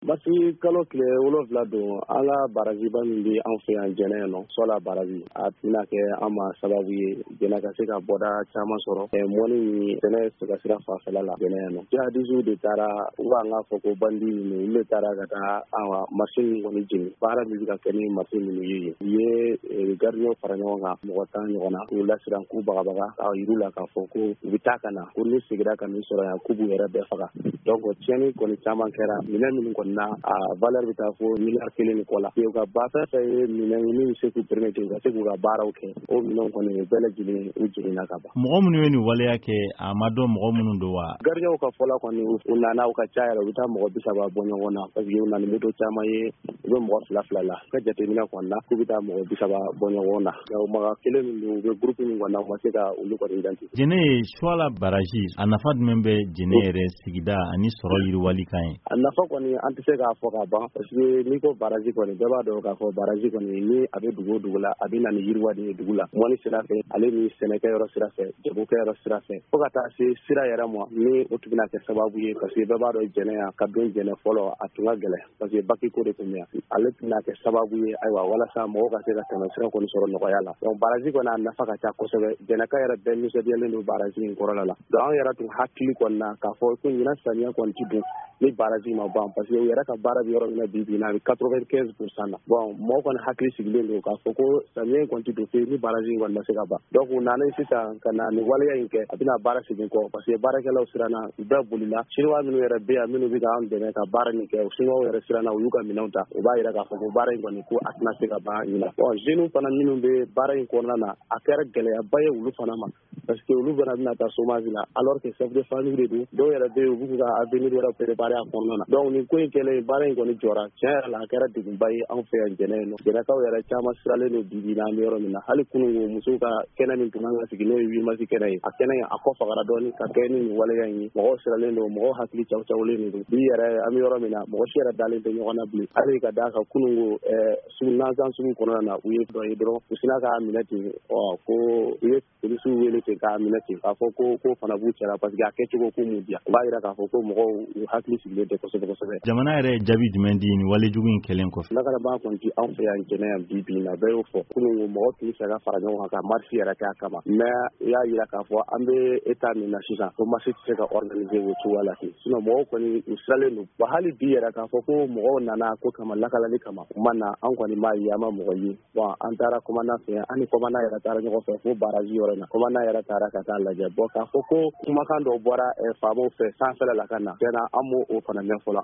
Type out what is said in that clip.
Masi kalo tile 7 don an ka barajiba min bɛ an fɛ yan Jɛnɛ nɔ Sɔla baraji a tɛna kɛ an ma sababu ye Jɛnɛ ka se ka bɔda caman sɔrɔ mɔni ni Jɛnɛ sira fanfɛla la Jɛnɛ nɔ jihadistes de taara u b'an ka fɔ ko bandi ninnu olu taara ka taa an machine kɔni jeni baara min bɛ ka kɛ ni machine ninnu ye u ye gardien fara ɲɔgɔn kan mɔgɔ 10 ɲɔgɔn na k'u lasiran k'u bagabaga k'a yiru la k'a fɔ ko u bɛ taa ka na ko n'u segira ka n'u sɔrɔ yan k'u b'u yɛrɛ bɛɛ faga donc tiɲɛni kɔni caman kɛra minɛn minnu kɔni na a valeur bɛ taa fo miliyari 1 ni kɔ la u ka ba fɛn fɛn ye minɛn min bɛ se k'u permettre u ka se k'u ka baaraw kɛ o minɛn kɔni bɛɛ lajɛlen u jiginna ka ban. Mɔgɔ minnu ye nin waleya kɛ a ma dɔn mɔgɔ minnu don wa? Gardien ka fɔla kɔni u nana u ka ca yɛrɛ u bɛ taa mɔgɔ 30 bɔ ɲɔgɔn na parce que u nana moto caman ye u bɛ mɔgɔ 2 la ka jateminɛ kɔni na k'u bɛ taa mɔgɔ 30 bɔ ɲɔgɔn na mɔgɔ kelen min don u bɛ groupe min kɔni na u ma se ka olu kɔni identifier. Jɛnɛ ye Sɔla baraji a nafa jumɛn bɛ Jɛnɛ yɛrɛ sigida ani sɔrɔ yiriwali kan ye? A nafa kɔni an tɛ se k'a fɔ ka ban parce que n'i ko baraji kɔni bɛɛ b'a dɔn k'a fɔ baraji kɔni ni a bɛ dugu o dugu la a bɛ na ni yiriwali ye dugu la mɔni sira fɛ ale ni sɛnɛkɛyɔrɔ sira fɛ jagokɛyɔrɔ sira fɛ fo ka taa se sira yɛrɛ ma ni o tun bɛna kɛ sababu ye parce que bɛɛ b'a dɔn Jɛnɛ yan ka don Jɛnɛ fɔlɔ a tun ka gɛlɛn parce que baki ko de tun bɛ yan ale tun bɛna kɛ sababu ye ayiwa walasa mɔgɔw ka se ka tɛmɛ sira kɔni sɔrɔ nɔgɔya la donc baraji kɔni a nafa ka ca kosɛbɛ Jɛnɛka yɛrɛ bɛɛ nisɔndiyalen don baraji in kɔrɔla la donc an yɛrɛ tun hakili kɔni na k'a fɔ ko ɲinan samiya kɔni ti don ni baraji ma ban parce que u yɛrɛ ka baara bɛ yɔrɔ min na bi bi in na a bɛ 95% na bon mɔgɔw kɔni hakili sigilen don k'a fɔ ko samiya in kɔni ti don fe ni baraji in kɔni ma se ka ban donc u nana sisan ka na ni waleya in kɛ a bɛna baara segin kɔ parce que baarakɛlaw siranna u bɛɛ bolila chinois minnu yɛrɛ bɛ yan minnu bɛ k'an dɛmɛ ka baara nin kɛ chinois yɛrɛ siranna u y'u ka minɛnw ta u b'a yira k'a fɔ ko baara in kɔni ko a tɛna se ka ban ɲina bon jeunes fana minnu bɛ baara in kɔnɔna na a kɛra gɛlɛyaba ye olu fana ma parce que olu fana bɛna taa chômage la alors que chef de famille de don dɔw yɛrɛ bɛ yen u b'u ka avenir wɛrɛ préparer a kɔnɔna na donc nin ko in kɛlen baara in kɔni jɔra tiɲɛ yɛrɛ la a kɛra degunba ye anw fɛ yan Jɛnɛ nɔ Jɛnɛkaw yɛrɛ caman siralen don bi na an bɛ yɔrɔ min na hali kununko musow ka kɛnɛ min tun kan ka sigi n'o ye 8 mars kɛnɛ ye a kɛnɛ a kɔ fagara dɔɔni ka kɛ ni nin waleya in ye mɔgɔw siralen don mɔgɔw hakili cawulen don bi yɛrɛ an bɛ yɔrɔ min na mɔgɔ si yɛrɛ dalen tɛ ɲɔgɔn na bilen hali ka d'a kan kununko nanzan sugu kɔnɔna na u ye dɔ ye dɔrɔn u sina k'a minɛ ten ko u ye polisiw wele ten k'a minɛ ten k'a fɔ ko fana b'u cɛla parce que a kɛcogo ko m'u diya u b'a yira k'a fɔ ko mɔgɔw u hakili sigilen tɛ kosɛbɛ. Jamana yɛrɛ ye jaabi jumɛn di nin walejugu in kɛlen kɔfɛ? Lakanabaa kɔni tɛ anw fɛ yan Jɛnɛ yan bi bi in na bɛɛ y'o fɔ kununko mɔgɔ tun fɛ ka fara ɲɔgɔn kan ka marche yɛrɛ kɛ a kama mais u y'a yira k'a fɔ an bɛ état min na sisan ko marche tɛ se ka organiser o cogoya la ten sinon mɔgɔw kɔni u siralen don wa hali bi yɛrɛ k'a fɔ ko mɔgɔw nana ko kama lakalali kama u ma na an kɔni m'a ye an ma mɔgɔ ye bon an taara commandant fɛ an ni commandant yɛrɛ taara ɲɔgɔn fɛ fo baraji yɔrɔ in na commandant yɛrɛ taara ka taa lajɛ bon k'a fɔ ko kumakan dɔw bɔra faamaw fɛ sanfɛla la ka na tiɲɛna an m'o fana mɛn fɔlɔ